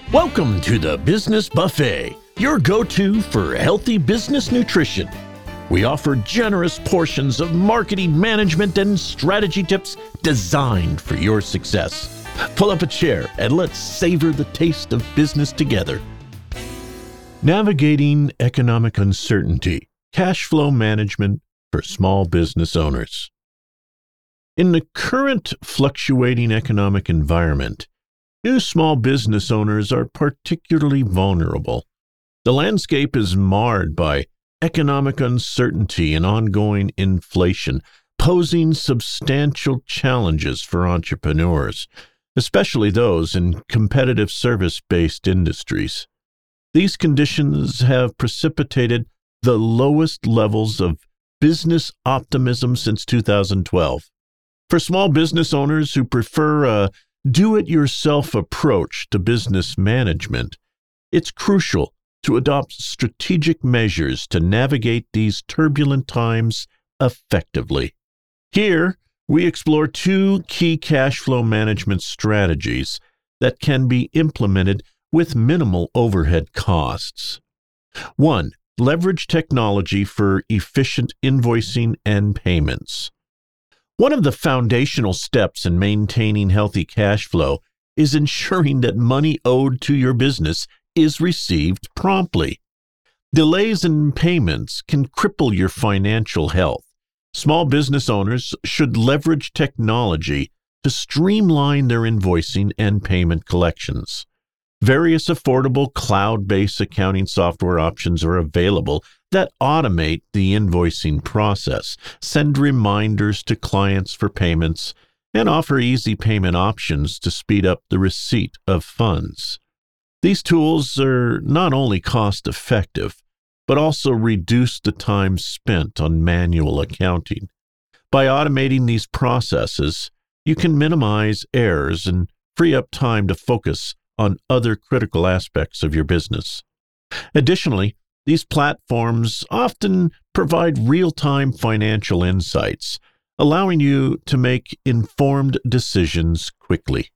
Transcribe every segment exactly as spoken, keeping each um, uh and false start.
Welcome to the Business Buffet, your go-to for healthy business nutrition. We offer generous portions of marketing management and strategy tips designed for your success. Pull up a chair and let's savor the taste of business together. Navigating economic uncertainty, cash flow management for small business owners. In the current fluctuating economic environment, new small business owners are particularly vulnerable. The landscape is marred by economic uncertainty and ongoing inflation, posing substantial challenges for entrepreneurs, especially those in competitive service-based industries. These conditions have precipitated the lowest levels of business optimism since two thousand twelve. For small business owners who prefer a do-it-yourself approach to business management, it's crucial to adopt strategic measures to navigate these turbulent times effectively. Here, we explore two key cash flow management strategies that can be implemented with minimal overhead costs. One, leverage technology for efficient invoicing and payments. One of the foundational steps in maintaining healthy cash flow is ensuring that money owed to your business is received promptly. Delays in payments can cripple your financial health. Small business owners should leverage technology to streamline their invoicing and payment collections. Various affordable cloud-based accounting software options are available that automate the invoicing process, send reminders to clients for payments, and offer easy payment options to speed up the receipt of funds. These tools are not only cost-effective, but also reduce the time spent on manual accounting. By automating these processes, you can minimize errors and free up time to focus on other critical aspects of your business. Additionally, these platforms often provide real-time financial insights, allowing you to make informed decisions quickly.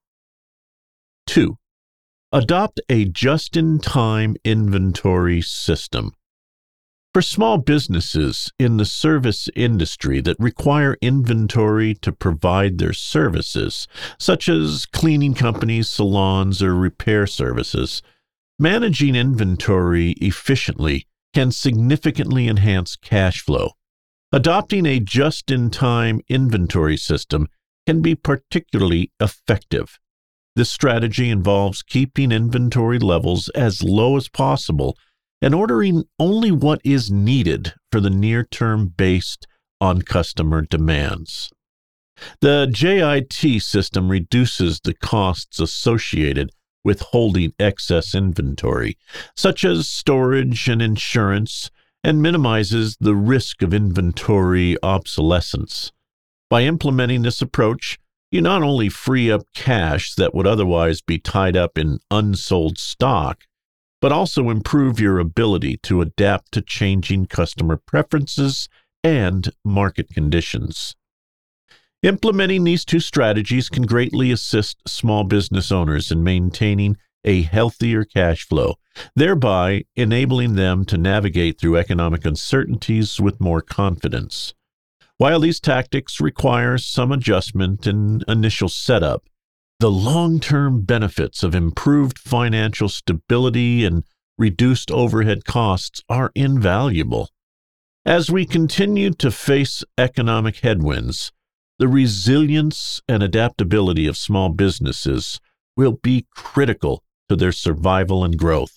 Two, adopt a just-in-time inventory system. For small businesses in the service industry that require inventory to provide their services, such as cleaning companies, salons, or repair services, managing inventory efficiently can significantly enhance cash flow. Adopting a just-in-time inventory system can be particularly effective. This strategy involves keeping inventory levels as low as possible and ordering only what is needed for the near term based on customer demands. The J I T system reduces the costs associated with holding excess inventory, such as storage and insurance, and minimizes the risk of inventory obsolescence. By implementing this approach, you not only free up cash that would otherwise be tied up in unsold stock, but also improve your ability to adapt to changing customer preferences and market conditions. Implementing these two strategies can greatly assist small business owners in maintaining a healthier cash flow, thereby enabling them to navigate through economic uncertainties with more confidence. While these tactics require some adjustment and initial setup, the long-term benefits of improved financial stability and reduced overhead costs are invaluable. As we continue to face economic headwinds, the resilience and adaptability of small businesses will be critical to their survival and growth.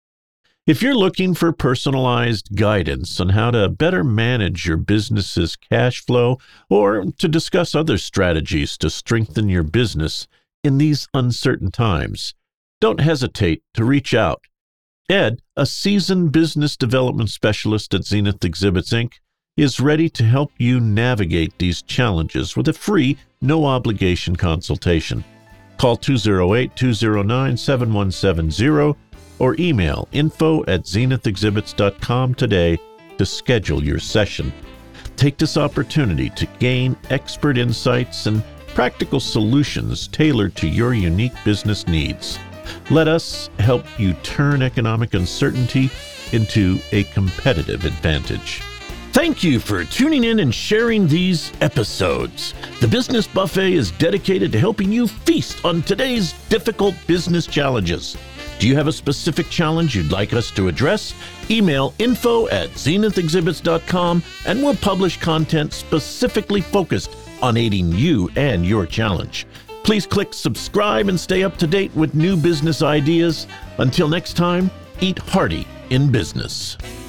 If you're looking for personalized guidance on how to better manage your business's cash flow or to discuss other strategies to strengthen your business in these uncertain times, don't hesitate to reach out. Ed, a seasoned business development specialist at Zenith Exhibits, Incorporated, is ready to help you navigate these challenges with a free, no-obligation consultation. Call two oh eight, two oh nine, seven one seven zero or email info at zenith exhibits dot com today to schedule your session. Take this opportunity to gain expert insights and practical solutions tailored to your unique business needs. Let us help you turn economic uncertainty into a competitive advantage. Thank you for tuning in and sharing these episodes. The Business Buffet is dedicated to helping you feast on today's difficult business challenges. Do you have a specific challenge you'd like us to address? Email info at zenith exhibits dot com and we'll publish content specifically focused on aiding you and your challenge. Please click subscribe and stay up to date with new business ideas. Until next time, eat hearty in business.